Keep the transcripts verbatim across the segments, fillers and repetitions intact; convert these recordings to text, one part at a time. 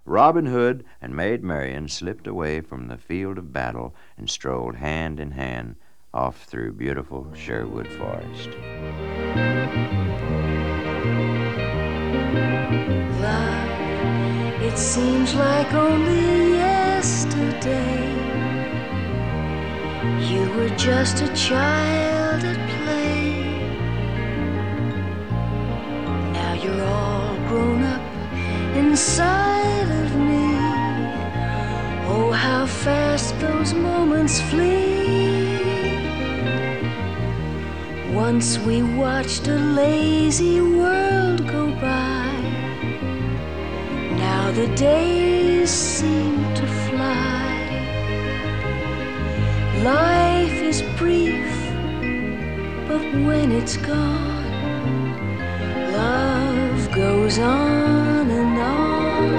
Robin Hood and Maid Marian slipped away from the field of battle and strolled hand in hand off through beautiful Sherwood Forest. Love, it seems like only yesterday you were just a child at play. Now you're all grown up inside of me. Oh, how fast those moments flee. Once we watched a lazy world go by. Now the days seem to fly. Life is brief, but when it's gone, love goes on and on.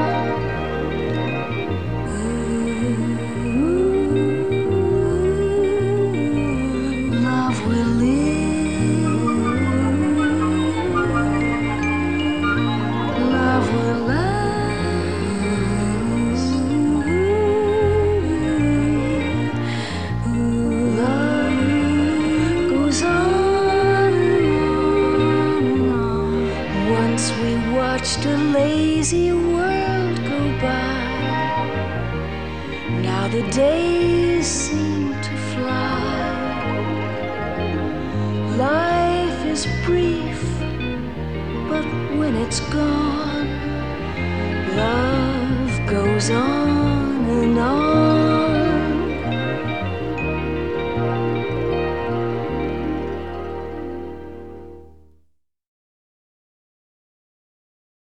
Ooh, love will live. Love will last. Ooh, love goes on and on. Once we watched a lazy world go by. Now the days seem to fly. Life is brief, but when it's gone, love goes on.